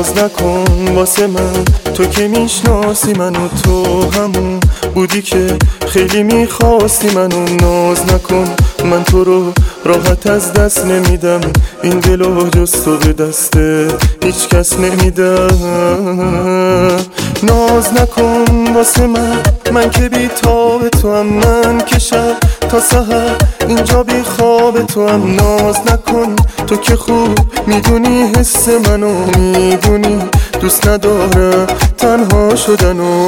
ناز نکن واسه من، تو که میشناسی منو، تو همون بودی که خیلی میخواستی منو. ناز نکن من تو رو راحت از دست نمیدم، این دلو جز تو به دست هیچ کس نمیدم. ناز نکن واسه من که بی تاب تو هم، من که شب تا سحر اینجا بی خواب تو هم. ناز نکن تو که خوب میدونی حس منو، میدونی دوست ندارم تنها شدنو.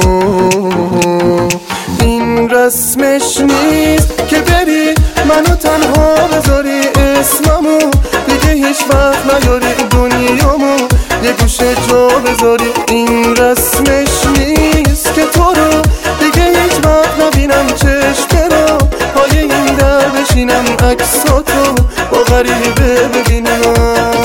این رسمش نیست که بری منو تنها بذاری، اسممو دیگه هیچ وقت نیاری دنیامو یه گوشه جا بذاری. این رسمش نیست که تو رو دیگه هیچ وقت نبینم، چشم را پای این در بشینم، عکساتو با غریبه ببینم.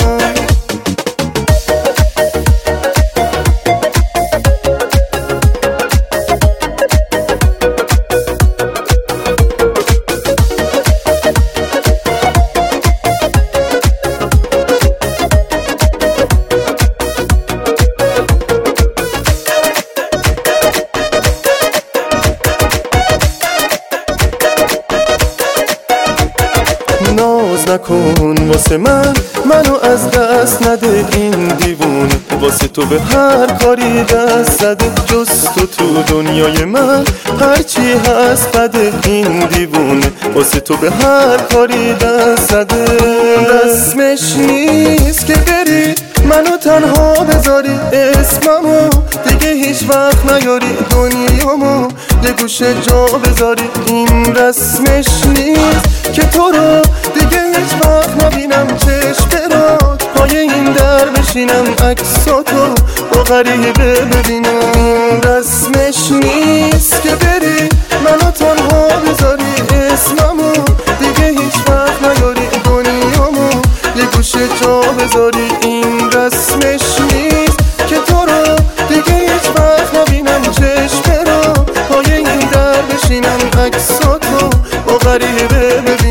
ناز نکن واسه منو از دست نده، این دیوونه واسه تو به هر کاری دست زده. جز تو دنیای من هرچی هست بده، این دیوونه واسه تو به هر کاری دست زده. رسمش نیست که بری منو تنها بذاری، اسممو دیگه هیچ وقت نیاری دنیامو یه گوشه جا بذاری. این رسمش نیست که تو رو دیگه هیچ وقت نبینم، چشم برات پای این در بشینم، عکساتو با غریبه ببینم. این رسمش نیست که بری منو تنها بذاری، اسممو دیگه هیچ وقت نیاری دنیامو یه گوشه جا بذاری. این رسمش نیست که تو رو دیگه هیچ وقت نبینم، چشم برات پای این در بشینم، عکساتو با غریبه ببینم.